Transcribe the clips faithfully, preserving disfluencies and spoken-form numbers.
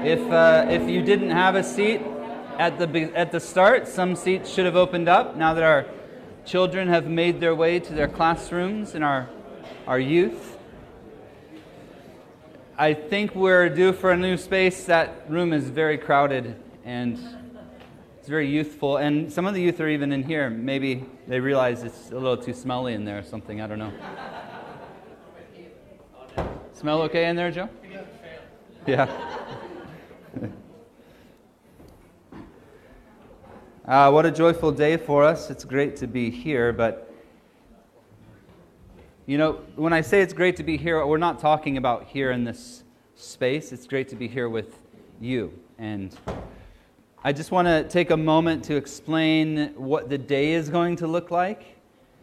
If uh, if you didn't have a seat at the be- at the start, some seats should have opened up now that our children have made their way to their classrooms and our our youth. I think we're due for a new space. That room is very crowded and it's very youthful, and some of the youth are even in here. Maybe they realize it's a little too smelly in there or something. I don't know. Smell okay in there, Joe? Yeah. uh, what a joyful day for us. It's great to be here, but you know, when I say it's great to be here, we're not talking about here in this space. It's great to be here with you. And I just want to take a moment to explain what the day is going to look like.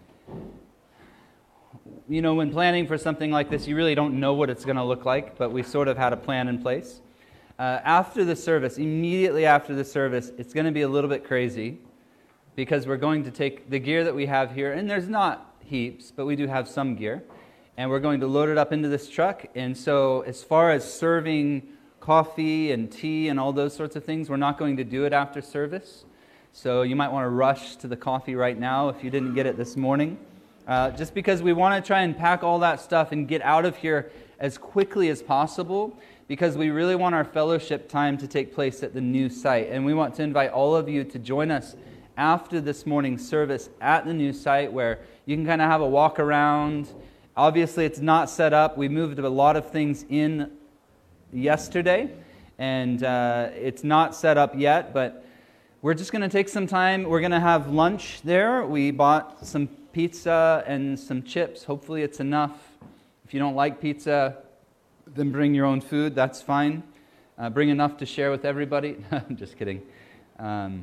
You know, when planning for something like this, you really don't know what it's going to look like, but we sort of had a plan in place. Uh, after the service, immediately after the service, it's going to be a little bit crazy because we're going to take the gear that we have here, and there's not heaps, but we do have some gear, and we're going to load it up into this truck. And so as far as serving coffee and tea and all those sorts of things, we're not going to do it after service. So you might want to rush to the coffee right now if you didn't get it this morning. Uh, just because we want to try and pack all that stuff and get out of here as quickly as possible, because we really want our fellowship time to take place at the new site. And we want to invite all of you to join us after this morning's service at the new site, where you can kind of have a walk around. Obviously, it's not set up. We moved a lot of things in yesterday, and uh, it's not set up yet, but we're just going to take some time. We're going to have lunch there. We bought some pizza and some chips. Hopefully it's enough. If you don't like pizza, then bring your own food. That's fine. Uh, bring enough to share with everybody. I'm just kidding. Um,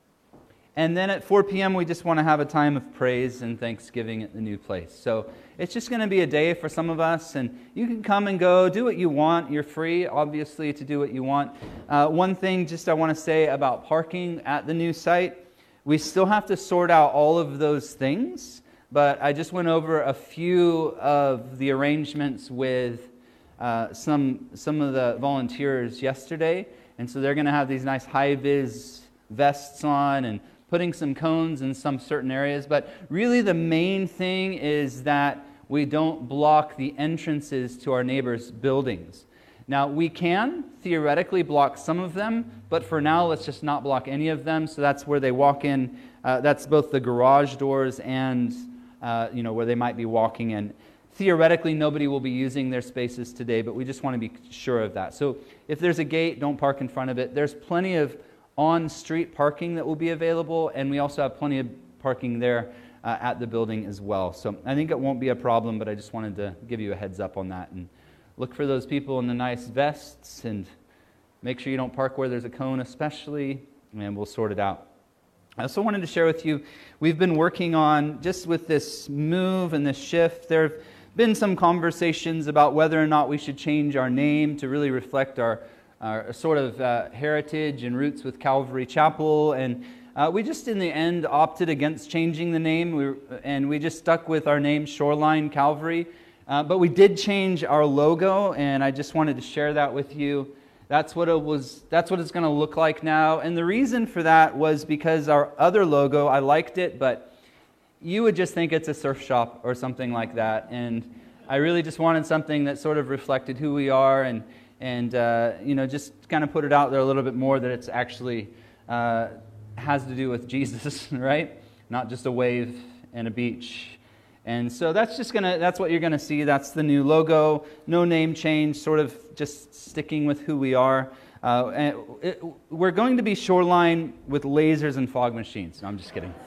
and then at four p.m. we just want to have a time of praise and thanksgiving at the new place. So it's just going to be a day for some of us, and you can come and go, do what you want. You're free, obviously, to do what you want. Uh, one thing just I want to say about parking at the new site, we still have to sort out all of those things, but I just went over a few of the arrangements with uh, some some of the volunteers yesterday, and so they're going to have these nice high-vis vests on and putting some cones in some certain areas. But really the main thing is that we don't block the entrances to our neighbors' buildings. Now, we can theoretically block some of them, but for now, let's just not block any of them. So that's where they walk in. Uh, that's both the garage doors and, uh, you know, where they might be walking in. Theoretically, nobody will be using their spaces today, but we just want to be sure of that. So if there's a gate, don't park in front of it. There's plenty of on-street parking that will be available, and we also have plenty of parking there uh, at the building as well. So I think it won't be a problem, but I just wanted to give you a heads up on that. And look for those people in the nice vests, and make sure you don't park where there's a cone especially, and we'll sort it out. I also wanted to share with you, we've been working on, just with this move and this shift, there have been some conversations about whether or not we should change our name to really reflect our our sort of uh, heritage and roots with Calvary Chapel, and uh, we just in the end opted against changing the name, we were, and we just stuck with our name, Shoreline Calvary. Uh, but we did change our logo, and I just wanted to share that with you. That's what it was. That's what it's going to look like now. And the reason for that was because our other logo, I liked it, but you would just think it's a surf shop or something like that. And I really just wanted something that sort of reflected who we are, and and uh, you know, just kind of put it out there a little bit more that it's actually uh, has to do with Jesus, right? Not just a wave and a beach. And so that's just gonna that's what you're gonna see. That's the new logo. No name change. Sort of just sticking with who we are. Uh, and it, we're going to be Shoreline with lasers and fog machines. No, I'm just kidding.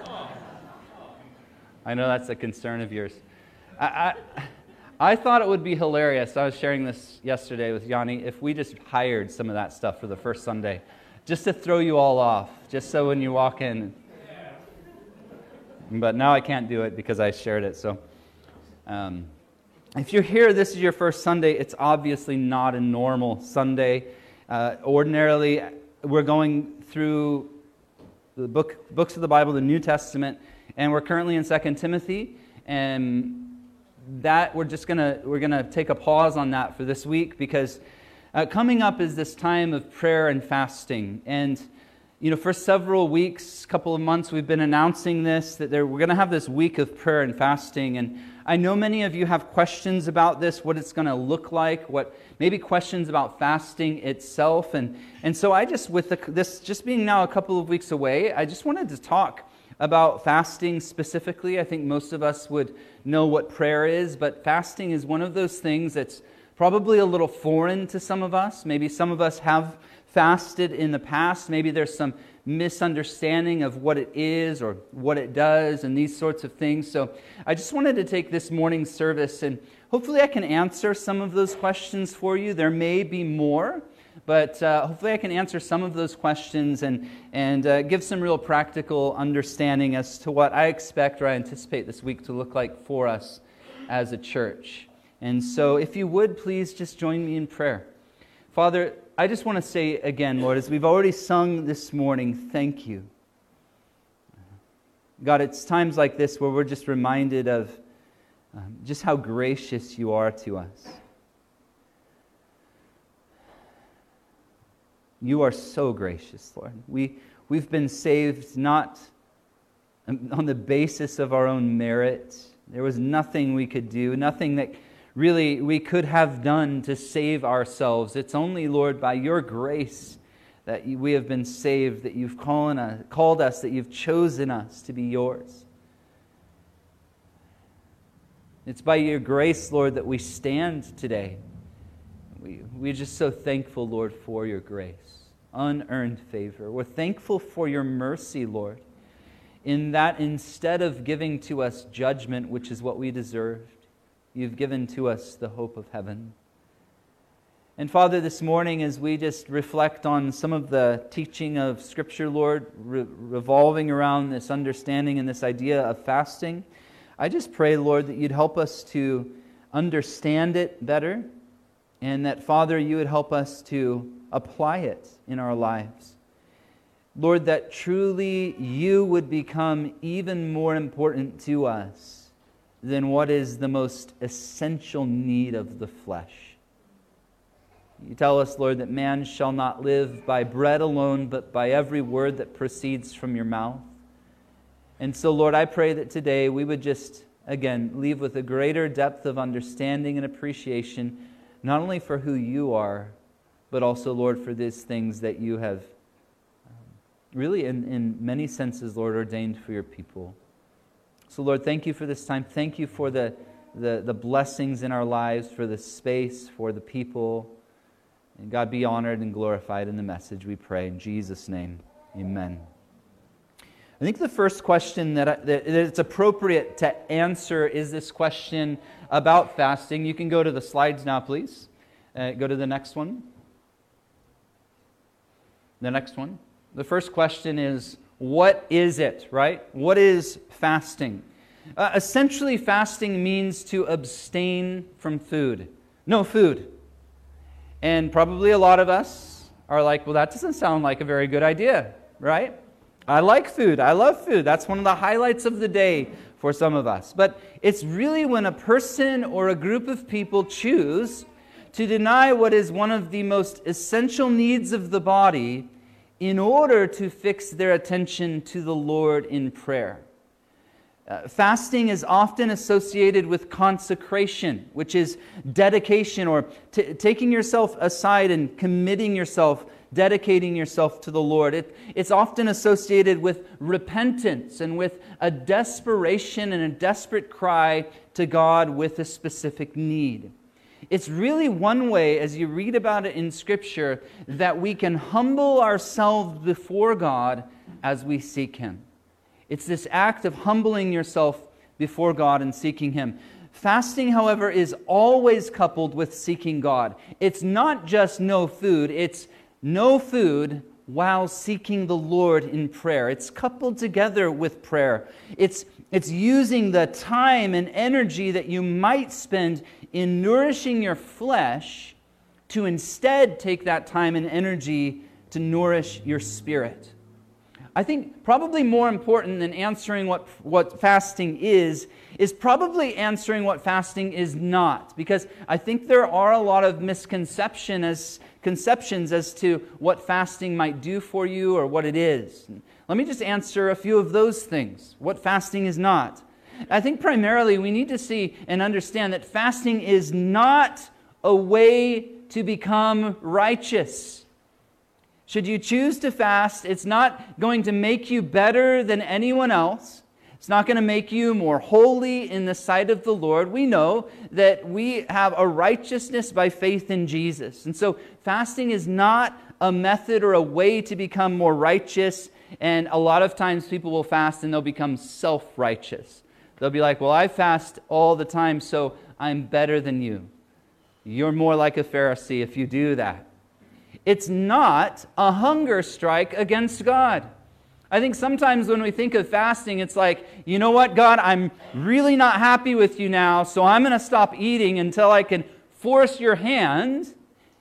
I know that's a concern of yours. I. I I thought it would be hilarious. I was sharing this yesterday with Yanni. If we just hired some of that stuff for the first Sunday, just to throw you all off, just so when you walk in. But now I can't do it because I shared it. So, um, if you're here, this is your first Sunday. It's obviously not a normal Sunday. Uh, ordinarily, we're going through the book, books of the Bible, the New Testament, and we're currently in Second Timothy, and that we're just gonna we're gonna take a pause on that for this week, because Uh, coming up is this time of prayer and fasting. And, you know, for several weeks, couple of months, we've been announcing this, that there, we're going to have this week of prayer and fasting. And I know many of you have questions about this, what it's going to look like, what maybe questions about fasting itself. And, and so I just, with the, this just being now a couple of weeks away, I just wanted to talk about fasting specifically. I think most of us would know what prayer is, but fasting is one of those things that's probably a little foreign to some of us. Maybe some of us have fasted in the past. Maybe there's some misunderstanding of what it is or what it does and these sorts of things. So I just wanted to take this morning's service and hopefully I can answer some of those questions for you. There may be more, but uh, hopefully I can answer some of those questions and, and uh, give some real practical understanding as to what I expect or I anticipate this week to look like for us as a church. And so if you would, please just join me in prayer. Father, I just want to say again, Lord, as we've already sung this morning, thank you. God, it's times like this where we're just reminded of um, just how gracious you are to us. You are so gracious, Lord. We, we've been saved not on the basis of our own merit. There was nothing we could do, nothing that really we could have done to save ourselves. It's only, Lord, by your grace that we have been saved, that you've called us, called us, that you've chosen us to be yours. It's by your grace, Lord, that we stand today. We, we're just so thankful, Lord, for your grace, unearned favor. We're thankful for your mercy, Lord, in that instead of giving to us judgment, which is what we deserved, you've given to us the hope of heaven. And Father, this morning as we just reflect on some of the teaching of Scripture, Lord, re- revolving around this understanding and this idea of fasting, I just pray, Lord, that you'd help us to understand it better, and that, Father, you would help us to apply it in our lives. Lord, that truly you would become even more important to us than what is the most essential need of the flesh. You tell us, Lord, that man shall not live by bread alone, but by every word that proceeds from your mouth. And so, Lord, I pray that today we would just, again, leave with a greater depth of understanding and appreciation, not only for who you are, but also, Lord, for these things that you have really, in, in many senses, Lord, ordained for your people. So, Lord, thank you for this time. Thank you for the, the, the blessings in our lives, for the space, for the people. And God, be honored and glorified in the message, we pray. In Jesus' name, amen. I think the first question that, I, that it's appropriate to answer is this question about fasting. You can go to the slides now, please. Uh, go to the next one. The next one. The first question is, what is it, right? What is fasting? Uh, essentially, fasting means to abstain from food. No food. And probably a lot of us are like, well, that doesn't sound like a very good idea, right? I like food. I love food. That's one of the highlights of the day for some of us. But it's really when a person or a group of people choose to deny what is one of the most essential needs of the body in order to fix their attention to the Lord in prayer. Uh, fasting is often associated with consecration, which is dedication or t- taking yourself aside and committing yourself, dedicating yourself to the Lord. It, it's often associated with repentance and with a desperation and a desperate cry to God with a specific need. It's really one way, as you read about it in Scripture, that we can humble ourselves before God as we seek Him. It's this act of humbling yourself before God and seeking Him. Fasting, however, is always coupled with seeking God. It's not just no food, it's no food while seeking the Lord in prayer. It's coupled together with prayer. It's, it's using the time and energy that you might spend in nourishing your flesh to instead take that time and energy to nourish your spirit. I think probably more important than answering what, what fasting is, is probably answering what fasting is not. Because I think there are a lot of misconception as, conceptions as to what fasting might do for you or what it is. Let me just answer a few of those things, what fasting is not. I think primarily we need to see and understand that fasting is not a way to become righteous. Should you choose to fast, it's not going to make you better than anyone else. It's not going to make you more holy in the sight of the Lord. We know that we have a righteousness by faith in Jesus. And so fasting is not a method or a way to become more righteous. And a lot of times people will fast and they'll become self-righteous. They'll be like, well, I fast all the time, so I'm better than you. You're more like a Pharisee if you do that. It's not a hunger strike against God. I think sometimes when we think of fasting, it's like, you know what, God, I'm really not happy with you now, so I'm going to stop eating until I can force your hand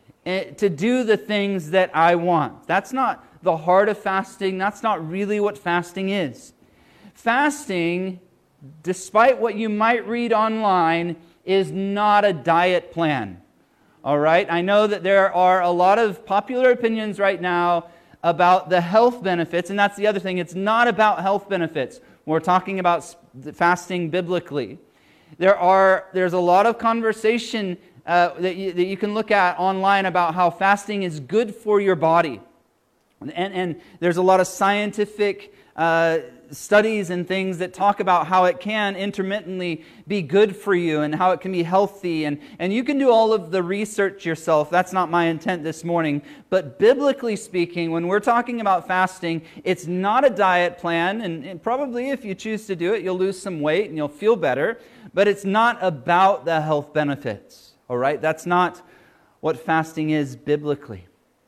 to do the things that I want. That's not the heart of fasting. That's not really what fasting is. Fasting, despite what you might read online, is not a diet plan. All right? I know that there are a lot of popular opinions right now about the health benefits, and that's the other thing. It's not about health benefits. We're talking about fasting biblically. There are there's a lot of conversation uh, that, you, that you can look at online about how fasting is good for your body. And, and there's a lot of scientific uh, studies and things that talk about how it can intermittently be good for you and how it can be healthy. And, and you can do all of the research yourself. That's not my intent this morning. But biblically speaking, when we're talking about fasting, it's not a diet plan. And, and probably if you choose to do it, you'll lose some weight and you'll feel better. But it's not about the health benefits. All right? That's not what fasting is biblically.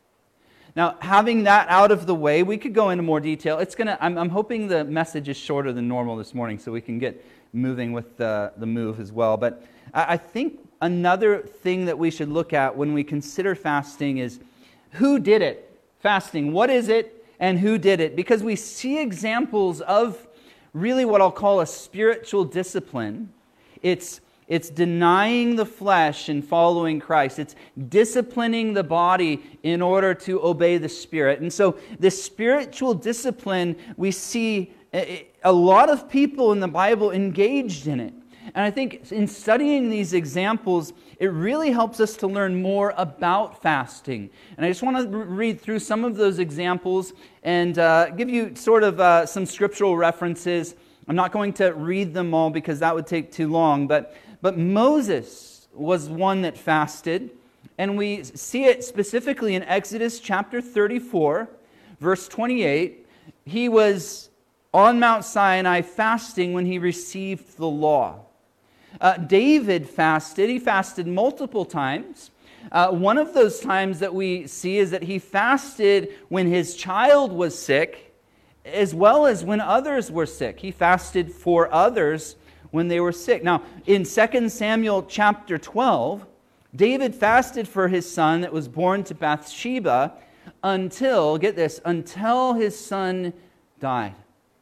Now, having that out of the way, we could go into more detail. It's gonna. I'm, I'm hoping the message is shorter than normal this morning, so we can get moving with the, the move as well. But I, I think another thing that we should look at when we consider fasting is who did it? Fasting. What is it, and who did it? Because we see examples of really what I'll call a spiritual discipline. It's It's denying the flesh and following Christ. It's disciplining the body in order to obey the Spirit. And so this spiritual discipline, we see a lot of people in the Bible engaged in it. And I think in studying these examples, it really helps us to learn more about fasting. And I just want to read through some of those examples and uh, give you sort of uh, some scriptural references. I'm not going to read them all because that would take too long, but But Moses was one that fasted, and we see it specifically in Exodus chapter thirty-four, verse twenty-eight. He was on Mount Sinai fasting when he received the law. Uh, David fasted. He fasted multiple times. Uh, one of those times that we see is that he fasted when his child was sick, as well as when others were sick. He fasted for others when they were sick. Now, in Second Samuel chapter twelve, David fasted for his son that was born to Bathsheba until, get this, until his son died.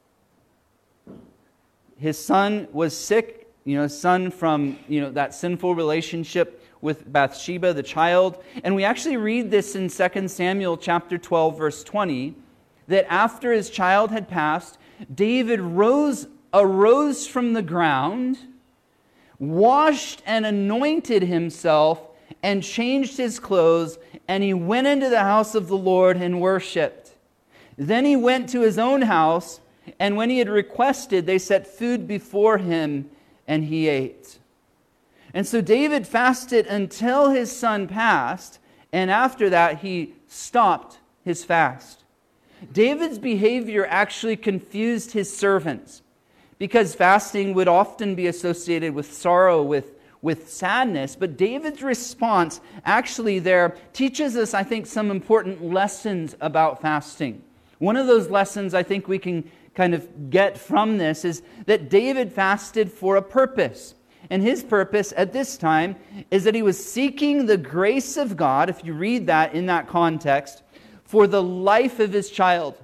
His son was sick, you know, son from, you know, that sinful relationship with Bathsheba, the child. And we actually read this in Second Samuel chapter twelve, verse twenty, that after his child had passed, David rose arose from the ground, washed and anointed himself, and changed his clothes, and he went into the house of the Lord and worshipped. Then he went to his own house, and when he had requested, they set food before him, and he ate. And so David fasted until his son passed, and after that he stopped his fast. David's behavior actually confused his servants, because fasting would often be associated with sorrow, with, with sadness. But David's response actually there teaches us, I think, some important lessons about fasting. One of those lessons I think we can kind of get from this is that David fasted for a purpose. And his purpose at this time is that he was seeking the grace of God, if you read that in that context, for the life of his child.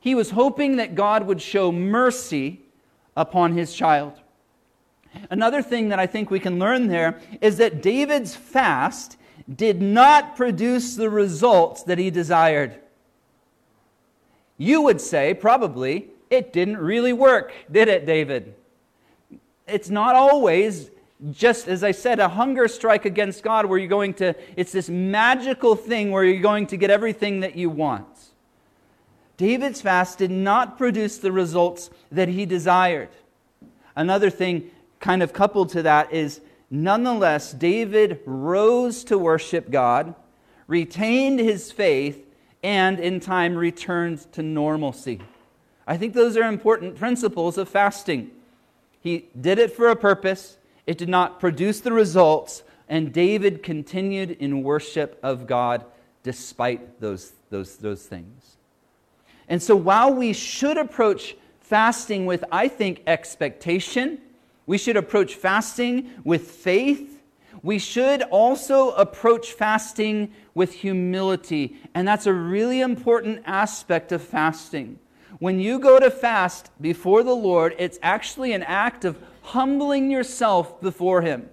He was hoping that God would show mercy upon his child. Another thing that I think we can learn there is that David's fast did not produce the results that he desired. You would say, probably, it didn't really work, did it, David? It's not always, just as I said, a hunger strike against God where you're going to, it's this magical thing where you're going to get everything that you want. David's fast did not produce the results that he desired. Another thing kind of coupled to that is, nonetheless, David rose to worship God, retained his faith, and in time returned to normalcy. I think those are important principles of fasting. He did it for a purpose. It did not produce the results. And David continued in worship of God despite those, those, those things. And so while we should approach fasting with, I think, expectation, we should approach fasting with faith, we should also approach fasting with humility. And that's a really important aspect of fasting. When you go to fast before the Lord, it's actually an act of humbling yourself before Him.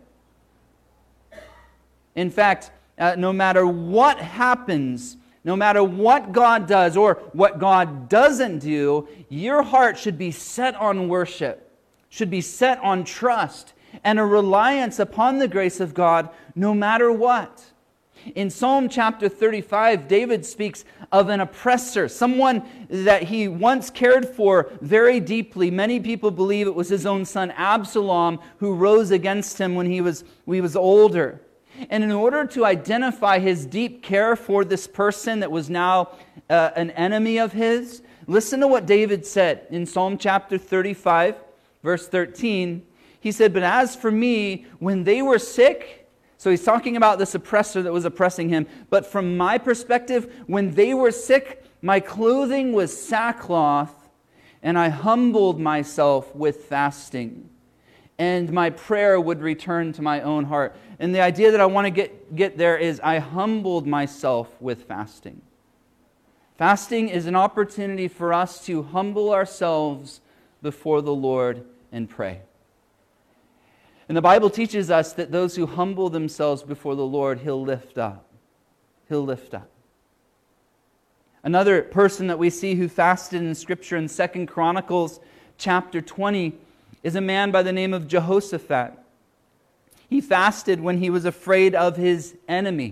In fact, uh, no matter what happens, no matter what God does or what God doesn't do, your heart should be set on worship, should be set on trust and a reliance upon the grace of God no matter what. In Psalm chapter thirty-five, David speaks of an oppressor, someone that he once cared for very deeply. Many people believe it was his own son Absalom who rose against him when he was, when he was older. And in order to identify his deep care for this person that was now uh, an enemy of his, listen to what David said in Psalm chapter thirty-five, verse thirteen. He said, "But as for me, when they were sick," so he's talking about this oppressor that was oppressing him, "but from my perspective, when they were sick, my clothing was sackcloth, and I humbled myself with fasting. And my prayer would return to my own heart." And the idea that I want to get, get there is, I humbled myself with fasting. Fasting is an opportunity for us to humble ourselves before the Lord and pray. And the Bible teaches us that those who humble themselves before the Lord, He'll lift up. He'll lift up. Another person that we see who fasted in Scripture in Second Chronicles chapter twenty is a man by the name of Jehoshaphat. He fasted when he was afraid of his enemy.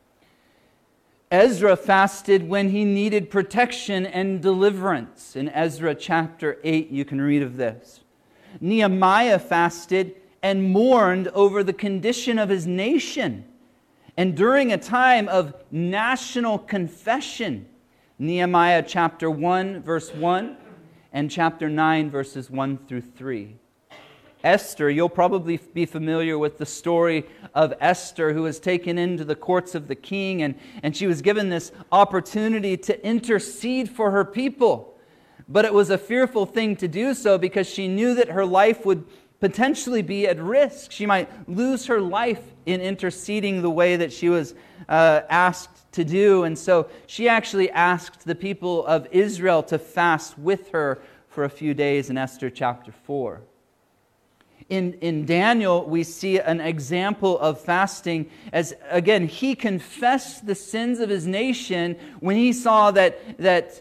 Ezra fasted when he needed protection and deliverance. In Ezra chapter eight, you can read of this. Nehemiah fasted and mourned over the condition of his nation. And during a time of national confession, Nehemiah chapter one, verse one, and chapter nine, verses one through three. Esther, you'll probably be familiar with the story of Esther, who was taken into the courts of the king, and, and she was given this opportunity to intercede for her people. But it was a fearful thing to do so because she knew that her life would potentially be at risk. She might lose her life in interceding the way that she was uh, asked to do. And so she actually asked the people of Israel to fast with her for a few days in Esther chapter four. In, in Daniel, we see an example of fasting as, again, he confessed the sins of his nation when he saw that, that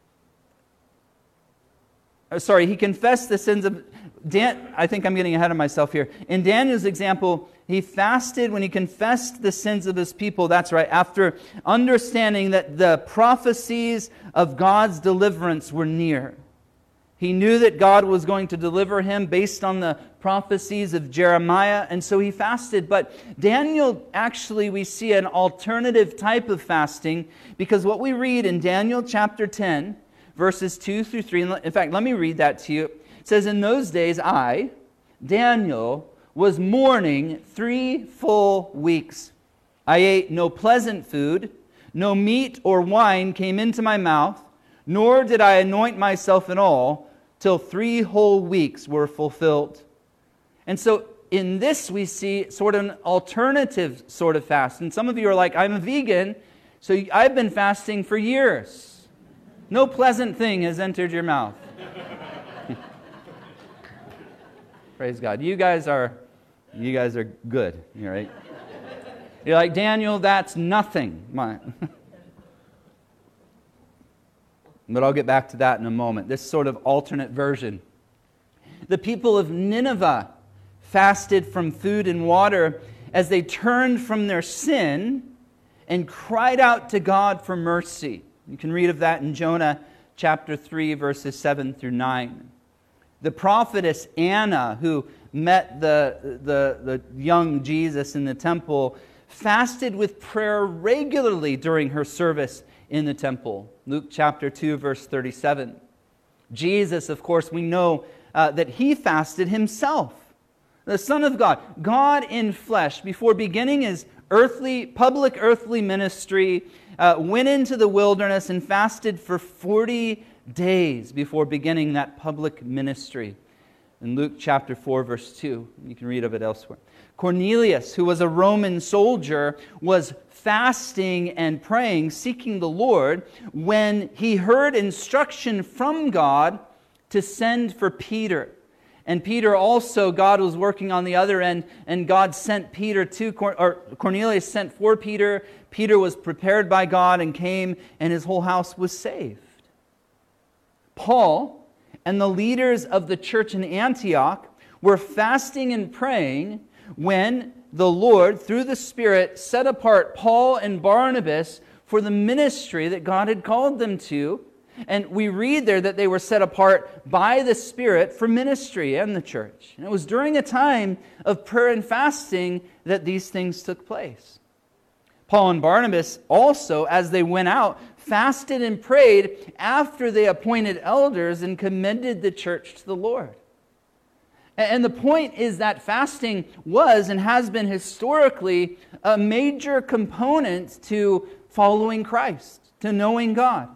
sorry, he confessed the sins of, Dan, I think I'm getting ahead of myself here. In Daniel's example, he fasted when he confessed the sins of his people. That's right, after understanding that the prophecies of God's deliverance were near. He knew that God was going to deliver him based on the prophecies of Jeremiah, and so he fasted. But Daniel, actually, we see an alternative type of fasting, because what we read in Daniel chapter ten, verses two through three, in fact, let me read that to you. It says, "In those days I, Daniel, was mourning three full weeks. I ate no pleasant food, no meat or wine came into my mouth, nor did I anoint myself at all, till three whole weeks were fulfilled." And so in this we see sort of an alternative sort of fast. And some of you are like, "I'm a vegan, so I've been fasting for years." No pleasant thing has entered your mouth. Praise God. You guys are, you guys are good. You're right. You're like, Daniel, that's nothing. My. But I'll get back to that in a moment. This sort of alternate version. The people of Nineveh fasted from food and water as they turned from their sin and cried out to God for mercy. You can read of that in Jonah chapter three, verses seven through nine. The prophetess Anna, who met the, the, the young Jesus in the temple, fasted with prayer regularly during her service in the temple. Luke chapter two, verse thirty-seven. Jesus, of course, we know uh, that he fasted himself. The Son of God, God in flesh, before beginning his earthly, public earthly ministry, uh, went into the wilderness and fasted for forty days before beginning that public ministry. In Luke chapter four, verse two, you can read of it elsewhere. Cornelius, who was a Roman soldier, was fasting and praying, seeking the Lord, when he heard instruction from God to send for Peter. And Peter also, God was working on the other end, and God sent Peter to, or Cornelius sent for Peter. Peter was prepared by God and came, and his whole house was saved. Paul and the leaders of the church in Antioch were fasting and praying when the Lord, through the Spirit, set apart Paul and Barnabas for the ministry that God had called them to. And we read there that they were set apart by the Spirit for ministry and the church. And it was during a time of prayer and fasting that these things took place. Paul and Barnabas also, as they went out, fasted and prayed after they appointed elders and commended the church to the Lord. And the point is that fasting was and has been historically a major component to following Christ, to knowing God.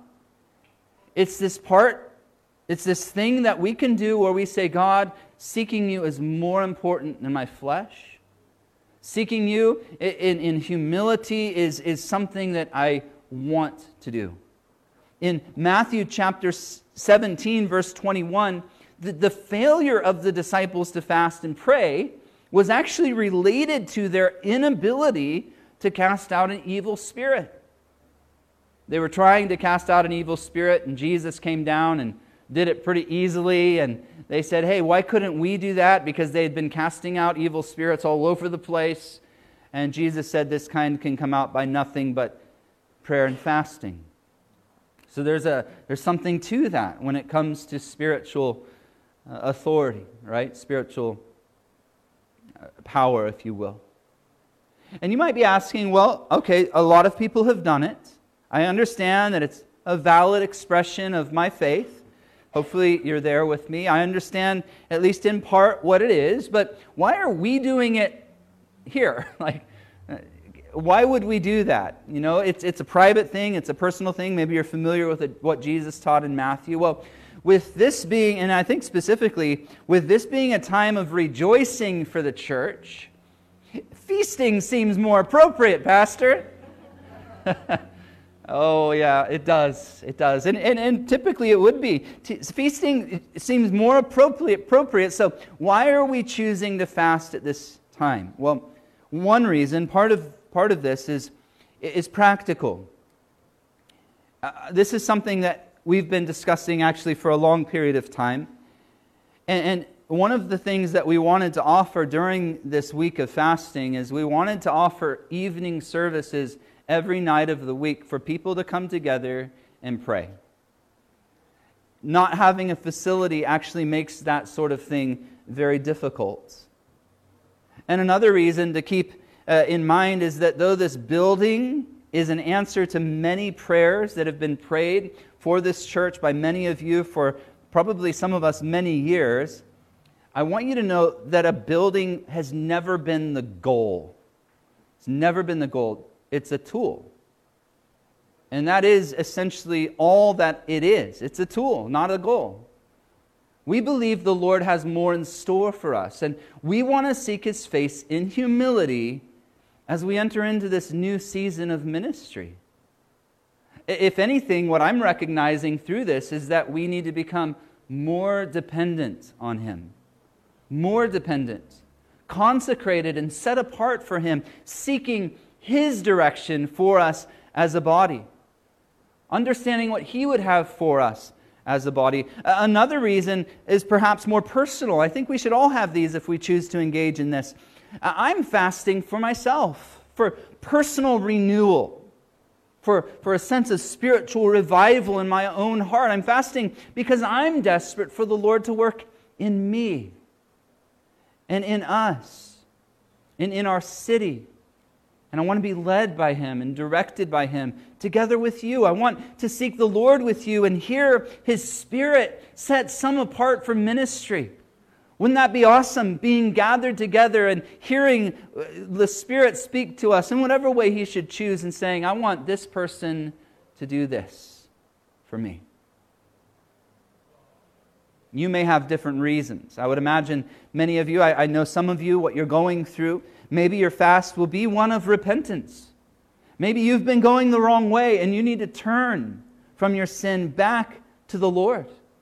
It's this part, it's this thing that we can do where we say, God, seeking you is more important than my flesh. Seeking you in, in humility is, is something that I want to do. In Matthew chapter seventeen, verse twenty-one, the, the failure of the disciples to fast and pray was actually related to their inability to cast out an evil spirit. They were trying to cast out an evil spirit, and Jesus came down and did it pretty easily. And they said, hey, why couldn't we do that? Because they had been casting out evil spirits all over the place. And Jesus said this kind can come out by nothing but prayer and fasting. So there's a there's something to that when it comes to spiritual uh, authority, right? Spiritual uh, power, if you will. And you might be asking, well, okay, a lot of people have done it. I understand that it's a valid expression of my faith. Hopefully you're there with me. I understand, at least in part, what it is. But why are we doing it here? Like, why would we do that? You know, it's it's a private thing. It's a personal thing. Maybe you're familiar with it, what Jesus taught in Matthew. Well, with this being, and I think specifically, with this being a time of rejoicing for the church, feasting seems more appropriate, Pastor. Oh, yeah, it does. It does. And, and, and typically it would be. Feasting seems more appropriate, appropriate. So why are we choosing to fast at this time? Well, one reason, part of part of this is, is practical. Uh, this is something that we've been discussing actually for a long period of time. And, and one of the things that we wanted to offer during this week of fasting is we wanted to offer evening services every night of the week for people to come together and pray. Not having a facility actually makes that sort of thing very difficult. And another reason to keep uh, in mind is that though this building is an answer to many prayers that have been prayed for this church by many of you for probably some of us many years, I want you to know that a building has never been the goal. It's never been the goal. It's a tool. And that is essentially all that it is. It's a tool, not a goal. We believe the Lord has more in store for us, and we want to seek His face in humility as we enter into this new season of ministry. If anything, what I'm recognizing through this is that we need to become more dependent on Him. More dependent. Consecrated and set apart for Him, seeking His direction for us as a body. Understanding what He would have for us as a body. Another reason is perhaps more personal. I think we should all have these if we choose to engage in this. I'm fasting for myself, for personal renewal, for, for a sense of spiritual revival in my own heart. I'm fasting because I'm desperate for the Lord to work in me and in us and in our city. And I want to be led by Him and directed by Him together with you. I want to seek the Lord with you and hear His Spirit set some apart for ministry. Wouldn't that be awesome, being gathered together and hearing the Spirit speak to us in whatever way He should choose and saying, I want this person to do this for me. You may have different reasons. I would imagine many of you, I, I know some of you, what you're going through, maybe your fast will be one of repentance. Maybe you've been going the wrong way and you need to turn from your sin back to the Lord.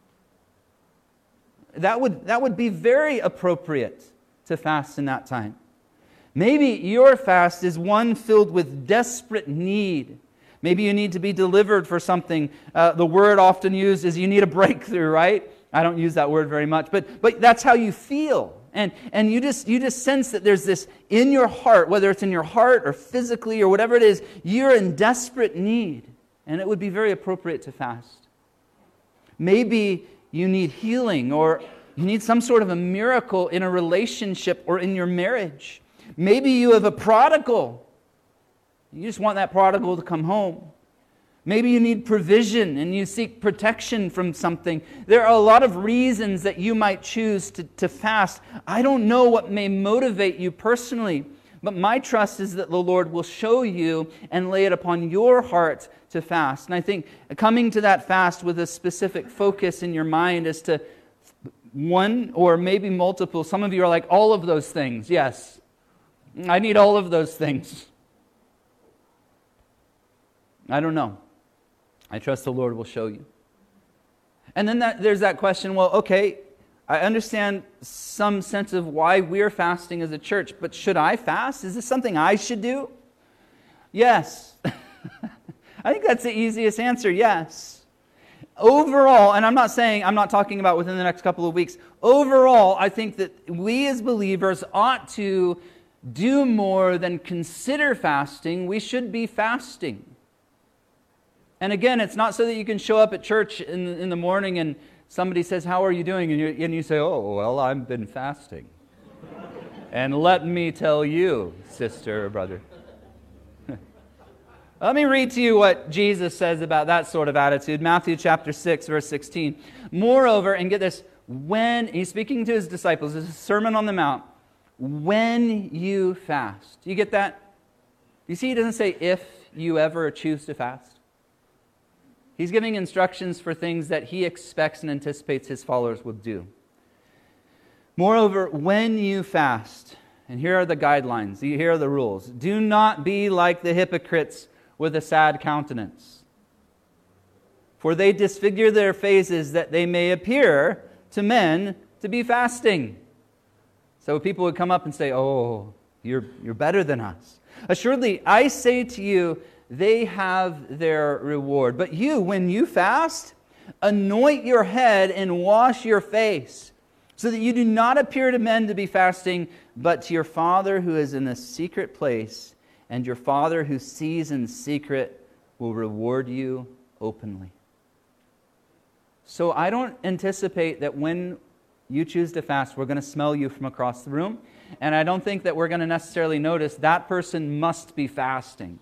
That would, that would be very appropriate to fast in that time. Maybe your fast is one filled with desperate need. Maybe you need to be delivered for something. Uh, the word often used is you need a breakthrough, right? I don't use that word very much, but, but that's how you feel. And, and you just you just sense that there's this in your heart, whether it's in your heart or physically or whatever it is, you're in desperate need. And it would be very appropriate to fast. Maybe you need healing, or you need some sort of a miracle in a relationship or in your marriage. Maybe you have a prodigal. You just want that prodigal to come home. Maybe you need provision and you seek protection from something. There are a lot of reasons that you might choose to, to fast. I don't know what may motivate you personally, but my trust is that the Lord will show you and lay it upon your heart to fast. And I think coming to that fast with a specific focus in your mind as to one or maybe multiple. Some of you are like, all of those things. Yes, I need all of those things. I don't know. I trust the Lord will show you. And then that, there's that question, well, okay, I understand some sense of why we're fasting as a church, but should I fast? Is this something I should do? Yes. I think that's the easiest answer, yes. Overall, and I'm not saying, I'm not talking about within the next couple of weeks. Overall, I think that we as believers ought to do more than consider fasting. We should be fasting. And again, it's not so that you can show up at church in, in the morning and somebody says, how are you doing? And you, and you say, oh, well, I've been fasting. And let me tell you, sister or brother. Let me read to you what Jesus says about that sort of attitude. Matthew chapter six, verse sixteen. Moreover, and get this, when, he's speaking to his disciples, this is a Sermon on the Mount, when you fast. Do you get that? You see, he doesn't say if you ever choose to fast. He's giving instructions for things that he expects and anticipates his followers will do. Moreover, when you fast, and here are the guidelines, here are the rules. Do not be like the hypocrites with a sad countenance, for they disfigure their faces that they may appear to men to be fasting. So people would come up and say, oh, you're, you're better than us. Assuredly, I say to you, they have their reward. But you, when you fast, anoint your head and wash your face, so that you do not appear to men to be fasting, but to your Father who is in a secret place, and your Father who sees in secret will reward you openly. So I don't anticipate that when you choose to fast, we're going to smell you from across the room, and I don't think that we're going to necessarily notice that person must be fasting.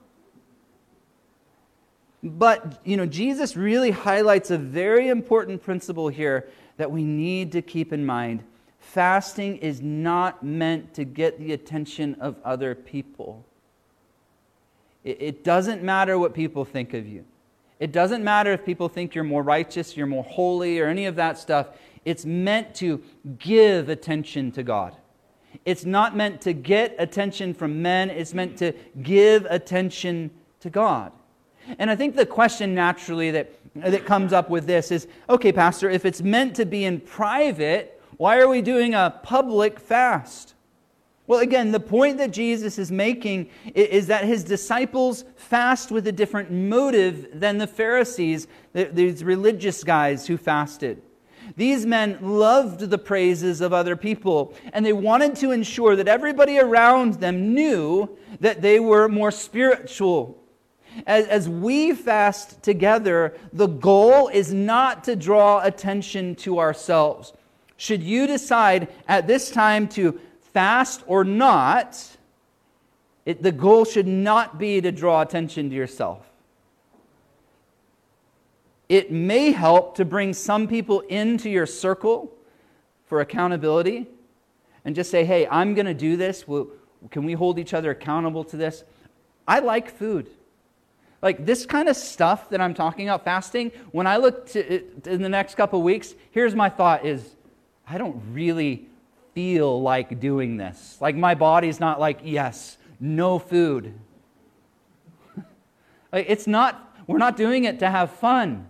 But, you know, Jesus really highlights a very important principle here that we need to keep in mind. Fasting is not meant to get the attention of other people. It, it doesn't matter what people think of you. It doesn't matter if people think you're more righteous, you're more holy, or any of that stuff. It's meant to give attention to God. It's not meant to get attention from men. It's meant to give attention to God. And I think the question naturally that, that comes up with this is, okay, Pastor, if it's meant to be in private, why are we doing a public fast? Well, again, the point that Jesus is making is that his disciples fast with a different motive than the Pharisees, these religious guys who fasted. These men loved the praises of other people, and they wanted to ensure that everybody around them knew that they were more spiritual. As, as we fast together, the goal is not to draw attention to ourselves. Should you decide at this time to fast or not, it, the goal should not be to draw attention to yourself. It may help to bring some people into your circle for accountability and just say, hey, I'm going to do this. We'll, can we hold each other accountable to this? I like food. Like this kind of stuff that I'm talking about, fasting, when I look to it in the next couple of weeks, here's my thought is, I don't really feel like doing this. Like my body's not like, yes, no food. Like it's not, we're not doing it to have fun.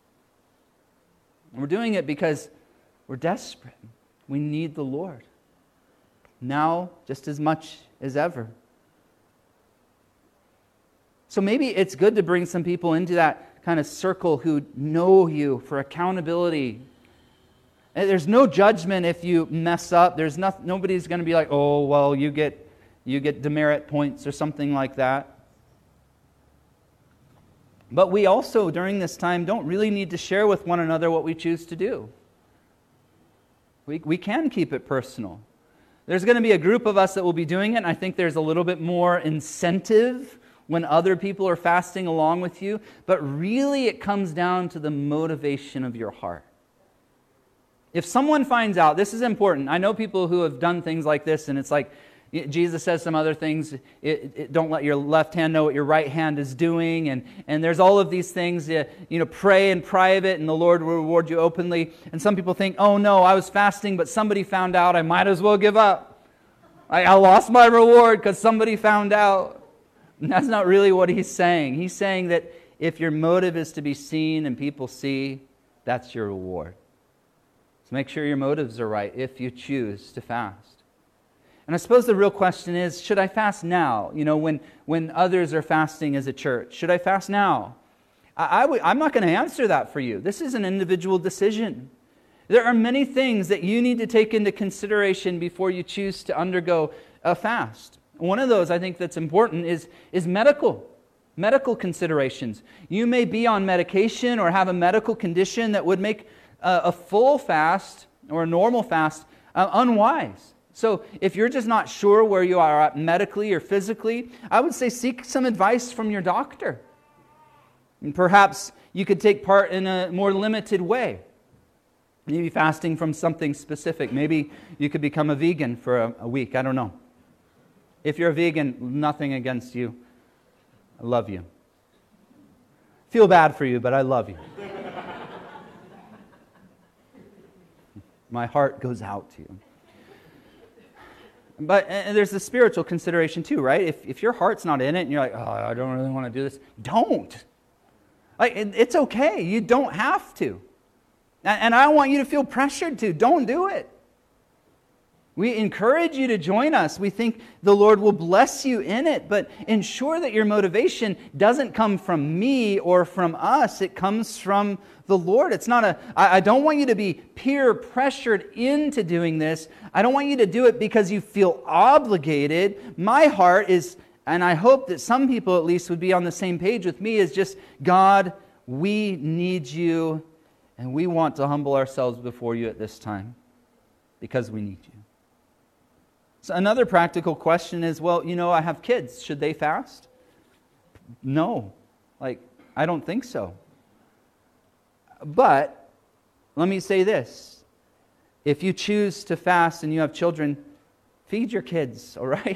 We're doing it because we're desperate. We need the Lord. Now, just as much as ever. So maybe it's good to bring some people into that kind of circle who know you for accountability. And there's no judgment if you mess up. There's no, nobody's going to be like, oh, well, you get you get demerit points or something like that. But we also, during this time, don't really need to share with one another what we choose to do. We, we can keep it personal. There's going to be a group of us that will be doing it, and I think there's a little bit more incentive when other people are fasting along with you. But really, it comes down to the motivation of your heart. If someone finds out, this is important. I know people who have done things like this, and it's like, Jesus says some other things, it, it, don't let your left hand know what your right hand is doing, and, and there's all of these things, you, you know, pray in private and the Lord will reward you openly. And some people think, oh no, I was fasting, but somebody found out, I might as well give up. I, I lost my reward because somebody found out. And that's not really what he's saying. He's saying that if your motive is to be seen and people see, that's your reward. So make sure your motives are right if you choose to fast. And I suppose the real question is, should I fast now? You know, when, when others are fasting as a church. Should I fast now? I, I w- I'm not going to answer that for you. This is an individual decision. There are many things that you need to take into consideration before you choose to undergo a fast. One of those I think that's important is, is medical. Medical considerations. You may be on medication or have a medical condition that would make a, a full fast or a normal fast uh, unwise. So if you're just not sure where you are at medically or physically, I would say seek some advice from your doctor. And perhaps you could take part in a more limited way. Maybe fasting from something specific. Maybe you could become a vegan for a, a week. I don't know. If you're a vegan, nothing against you. I love you. Feel bad for you, but I love you. My heart goes out to you. But and there's the spiritual consideration too, right? If if your heart's not in it and you're like, oh, I don't really want to do this, don't. Like it, it's okay. You don't have to. And, and I don't want you to feel pressured to. Don't do it. We encourage you to join us. We think the Lord will bless you in it, but ensure that your motivation doesn't come from me or from us. It comes from the Lord. It's not a, I, I don't want you to be peer pressured into doing this. I don't want you to do it because you feel obligated. My heart is, and I hope that some people at least would be on the same page with me, is just, God, we need you, and we want to humble ourselves before you at this time because we need you. So another practical question is, well, you know, I have kids. Should they fast? No. Like, I don't think so. But let me say this. If you choose to fast and you have children, feed your kids, all right?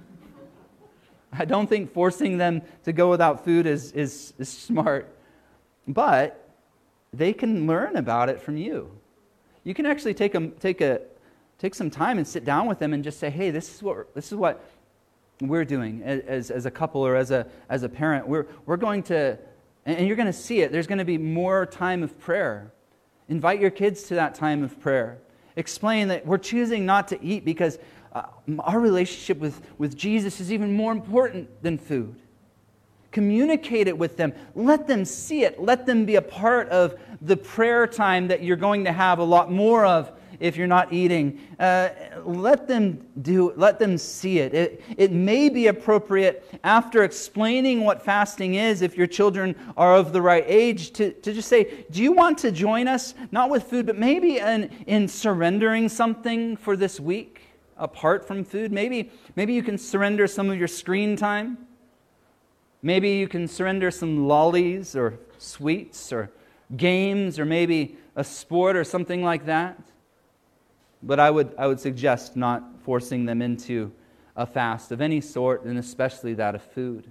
I don't think forcing them to go without food is, is, is smart. But they can learn about it from you. You can actually take a, take a Take some time and sit down with them and just say, hey, this is what this is what we're doing as, as a couple or as a, as a parent, we're, we're going to, and you're going to see it, there's going to be more time of prayer. Invite your kids to that time of prayer. Explain that we're choosing not to eat because uh, our relationship with, with Jesus is even more important than food. Communicate it with them. Let them see it. Let them be a part of the prayer time that you're going to have a lot more of if you're not eating. Uh, let them do. Let them see it. it. It may be appropriate after explaining what fasting is, if your children are of the right age, to, to just say, do you want to join us? Not with food, but maybe in, in surrendering something for this week apart from food. Maybe, maybe you can surrender some of your screen time. Maybe you can surrender some lollies or sweets or games or maybe a sport or something like that. But I would I would suggest not forcing them into a fast of any sort, and especially that of food.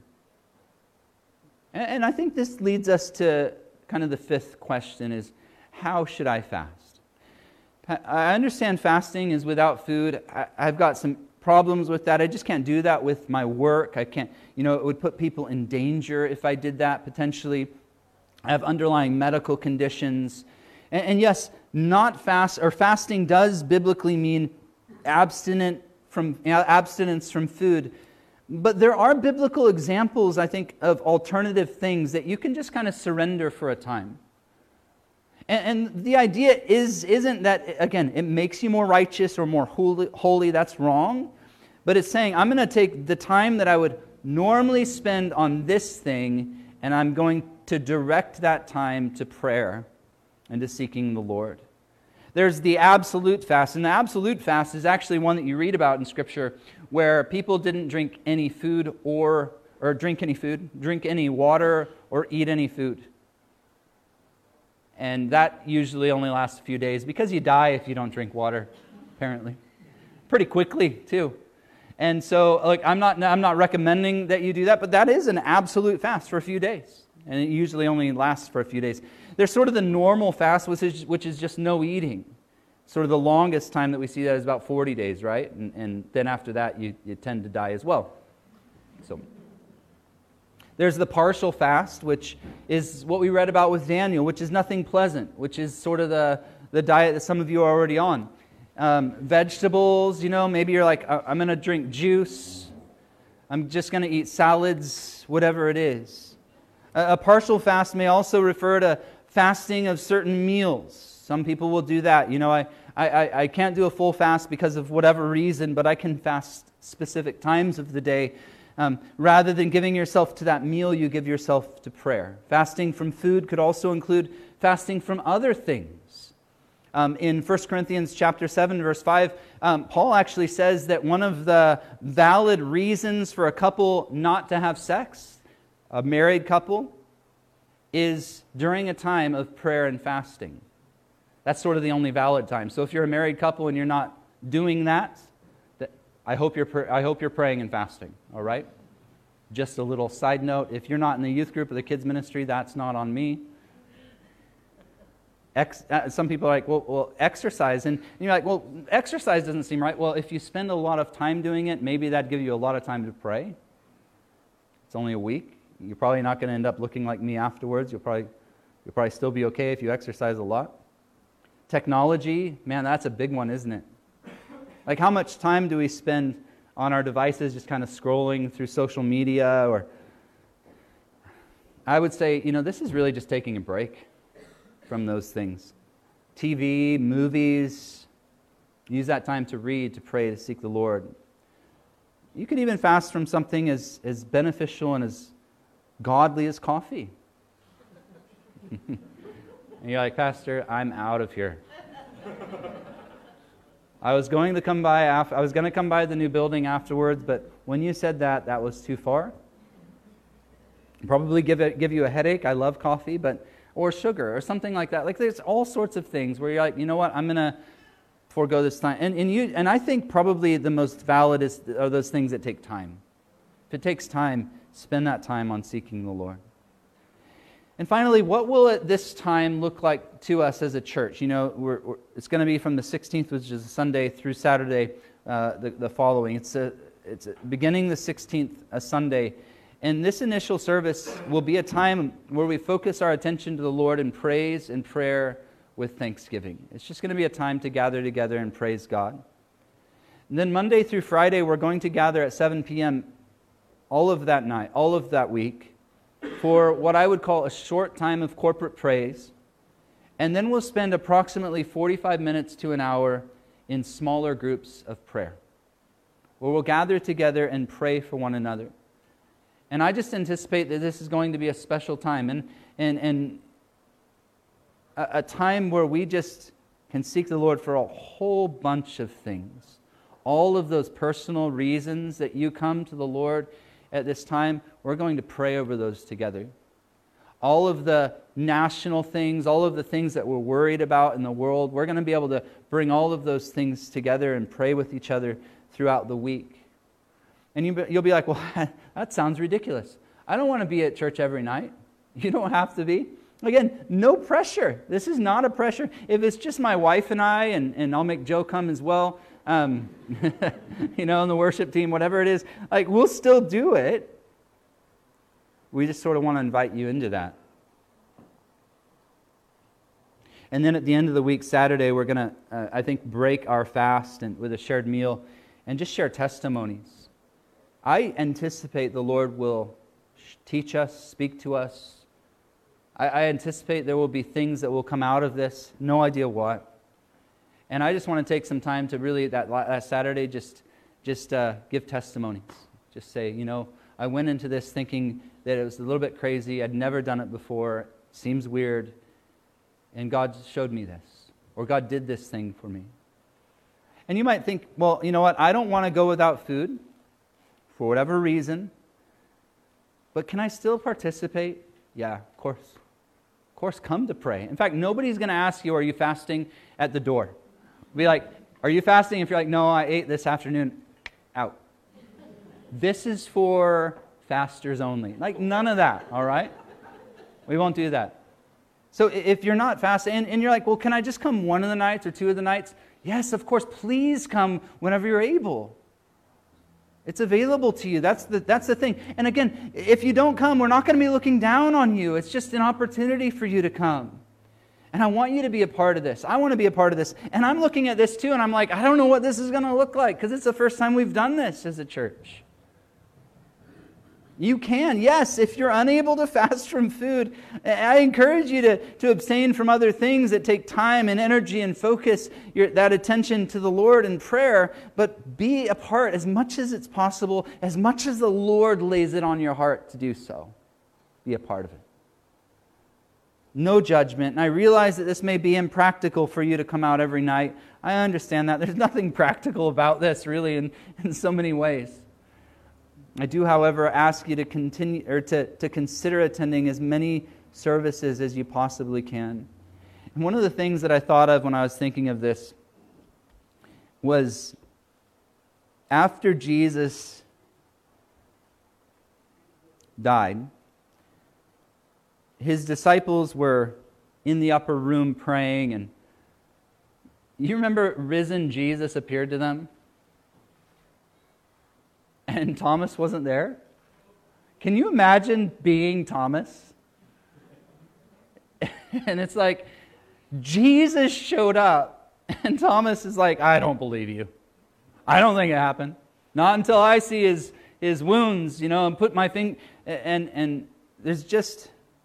And, and I think this leads us to kind of the fifth question is, how should I fast? I understand fasting is without food. I, I've got some problems with that. I just can't do that with my work. I can't, you know, it would put people in danger if I did that potentially. I have underlying medical conditions. And, and yes, not fast, or fasting does biblically mean abstinent from, abstinence from food. But there are biblical examples, I think, of alternative things that you can just kind of surrender for a time. And, and the idea is, isn't that, again, it makes you more righteous or more holy, holy. That's wrong. But it's saying, I'm going to take the time that I would normally spend on this thing, and I'm going to direct that time to prayer and to seeking the Lord. There's the absolute fast, and the absolute fast is actually one that you read about in Scripture where people didn't drink any food or, or drink any food, drink any water, or eat any food. And that usually only lasts a few days because you die if you don't drink water, apparently. Pretty quickly, too. And so, like, I'm not I'm not recommending that you do that, but that is an absolute fast for a few days. And it usually only lasts for a few days. There's sort of the normal fast, which is, which is just no eating. Sort of the longest time that we see that is about forty days, right? And, and then after that, you, you tend to die as well. So there's the partial fast, which is what we read about with Daniel, which is nothing pleasant, which is sort of the, the diet that some of you are already on. Um, vegetables, you know, maybe you're like, I'm going to drink juice. I'm just going to eat salads, whatever it is. A, a partial fast may also refer to fasting of certain meals. Some people will do that. You know, I, I, I can't do a full fast because of whatever reason, but I can fast specific times of the day. Um, rather than giving yourself to that meal, you give yourself to prayer. Fasting from food could also include fasting from other things. Um, in First Corinthians chapter seven, verse five, um, Paul actually says that one of the valid reasons for a couple not to have sex, a married couple, is during a time of prayer and fasting. That's sort of the only valid time. So if you're a married couple and you're not doing that, I hope you're I hope you're praying and fasting, all right? Just a little side note, if you're not in the youth group or the kids ministry, that's not on me. Ex, uh, some people are like, well, well, exercise. And you're like, well, exercise doesn't seem right. Well, if you spend a lot of time doing it, maybe that'd give you a lot of time to pray. It's only a week. You're probably not going to end up looking like me afterwards. You'll probably, you'll probably still be okay if you exercise a lot. Technology, man, that's a big one, isn't it? Like, how much time do we spend on our devices just kind of scrolling through social media? Or I would say, you know, this is really just taking a break from those things. T V, movies, use that time to read, to pray, to seek the Lord. You could even fast from something as, as beneficial and as godly as coffee. And you're like, Pastor, I'm out of here. I was going to come by after, I was going to come by the new building afterwards, but when you said that, that was too far. Probably give it give you a headache. I love coffee, but or sugar or something like that. Like, there's all sorts of things where you're like, you know what, I'm going to forego this time. And and you and I think probably the most valid is, are those things that take time. If it takes time, spend that time on seeking the Lord. And finally, what will it, this time look like to us as a church? You know, we're, we're, it's going to be from the sixteenth, which is Sunday, through Saturday, uh, the, the following. It's a, it's beginning the sixteenth, a Sunday. And this initial service will be a time where we focus our attention to the Lord in praise and prayer with thanksgiving. It's just going to be a time to gather together and praise God. And then Monday through Friday, we're going to gather at seven p.m. all of that night, all of that week, for what I would call a short time of corporate praise. And then we'll spend approximately forty-five minutes to an hour in smaller groups of prayer, where we'll gather together and pray for one another. And I just anticipate that this is going to be a special time, and, and, and a, a time where we just can seek the Lord for a whole bunch of things. All of those personal reasons that you come to the Lord at this time, we're going to pray over those together. All of the national things, all of the things that we're worried about in the world, we're going to be able to bring all of those things together and pray with each other throughout the week. And you, you'll be like, well, that sounds ridiculous. I don't want to be at church every night. You don't have to be. Again, no pressure. This is not a pressure. If it's just my wife and I, and, and I'll make Joe come as well, um, you know, and the worship team, whatever it is, like, we'll still do it. We just sort of want to invite you into that. And then at the end of the week, Saturday, we're going to, uh, I think, break our fast and with a shared meal and just share testimonies. I anticipate the Lord will teach us, speak to us. I, I anticipate there will be things that will come out of this, no idea what. And I just want to take some time to really, that last Saturday, just, just uh, give testimonies. Just say, you know, I went into this thinking that it was a little bit crazy. I'd never done it before. Seems weird. And God showed me this. Or God did this thing for me. And you might think, well, you know what? I don't want to go without food for whatever reason. But can I still participate? Yeah, of course. Of course, come to pray. In fact, nobody's going to ask you, are you fasting at the door? Be like, are you fasting? If you're like, no, I ate this afternoon. Out. This is for fasters only. Like, none of that, all right? We won't do that. So if you're not fasting, and, and you're like, well, can I just come one of the nights or two of the nights? Yes, of course. Please come whenever you're able. It's available to you. That's the, that's the thing. And again, if you don't come, we're not going to be looking down on you. It's just an opportunity for you to come. And I want you to be a part of this. I want to be a part of this. And I'm looking at this too, and I'm like, I don't know what this is going to look like, because it's the first time we've done this as a church. You can, yes, if you're unable to fast from food, I encourage you to, to abstain from other things that take time and energy and focus your, that attention to the Lord in prayer, but be a part as much as it's possible, as much as the Lord lays it on your heart to do so. Be a part of it. No judgment. And I realize that this may be impractical for you to come out every night. I understand that. There's nothing practical about this, really, in, in so many ways. I do, however, ask you to continue or to, to consider attending as many services as you possibly can. And one of the things that I thought of when I was thinking of this was after Jesus died, his disciples were in the upper room praying, and you remember risen Jesus appeared to them? And Thomas wasn't there? Can you imagine being Thomas? And it's like, Jesus showed up, and Thomas is like, I don't believe you. I don't think it happened. Not until I see his, his wounds, you know, and put my finger, and, and there's just,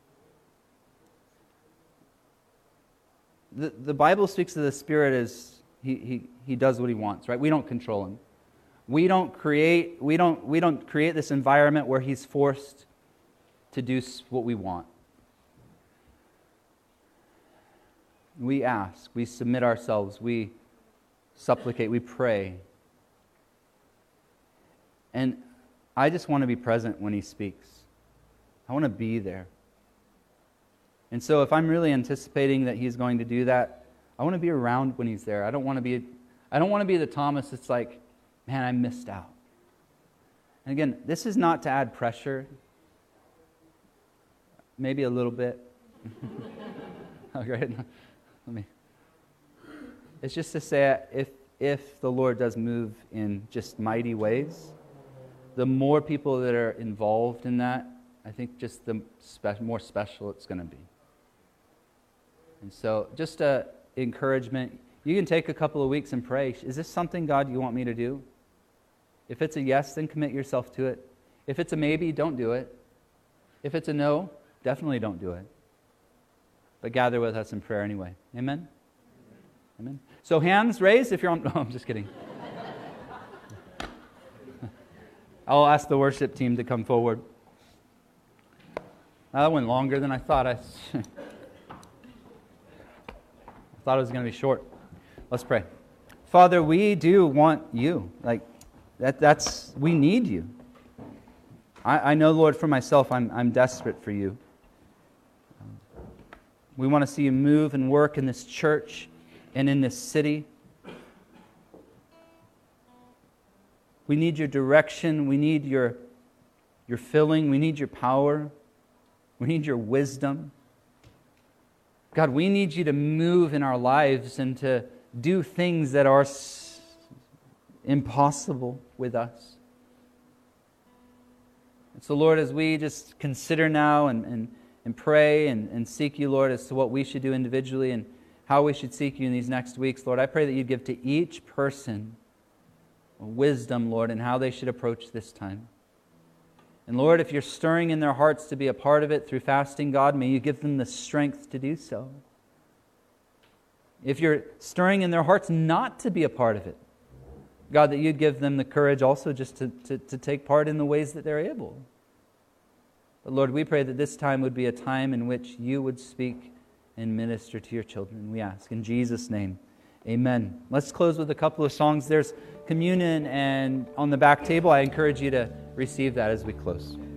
the, the Bible speaks of the Spirit as he, he, he does what he wants, right? We don't control him. We don't create we don't we don't create this environment where he's forced to do what we want. We ask, we submit ourselves, we supplicate, we pray. And I just want to be present when he speaks. I want to be there. And so if I'm really anticipating that he's going to do that, I want to be around when he's there. I don't want to be I don't want to be the Thomas that's like, man, I missed out. And again, this is not to add pressure. Maybe a little bit. Okay, let me. It's just to say, if if the Lord does move in just mighty ways, the more people that are involved in that, I think just the spe- more special it's going to be. And so just a encouragement. You can take a couple of weeks and pray. Is this something, God, you want me to do? If it's a yes, then commit yourself to it. If it's a maybe, don't do it. If it's a no, definitely don't do it. But gather with us in prayer anyway. Amen? Amen. So hands raised if you're on... No, I'm just kidding. I'll ask the worship team to come forward. That went longer than I thought. I, I thought it was going to be short. Let's pray. Father, we do want you. Like that. That's we need you. I, I know, Lord, for myself, I'm I'm desperate for you. We want to see you move and work in this church and in this city. We need your direction. We need your your filling. We need your power. We need your wisdom. God, we need you to move in our lives and to do things that are s- impossible with us. And so, Lord, as we just consider now and, and, and pray and, and seek you, Lord, as to what we should do individually and how we should seek you in these next weeks, Lord, I pray that you'd give to each person wisdom, Lord, in how they should approach this time. And Lord, if you're stirring in their hearts to be a part of it through fasting, God, may you give them the strength to do so. If you're stirring in their hearts not to be a part of it, God, that you'd give them the courage also just to, to, to take part in the ways that they're able. But Lord, we pray that this time would be a time in which you would speak and minister to your children. We ask in Jesus' name, amen. Let's close with a couple of songs. There's communion, and on the back table, I encourage you to receive that as we close.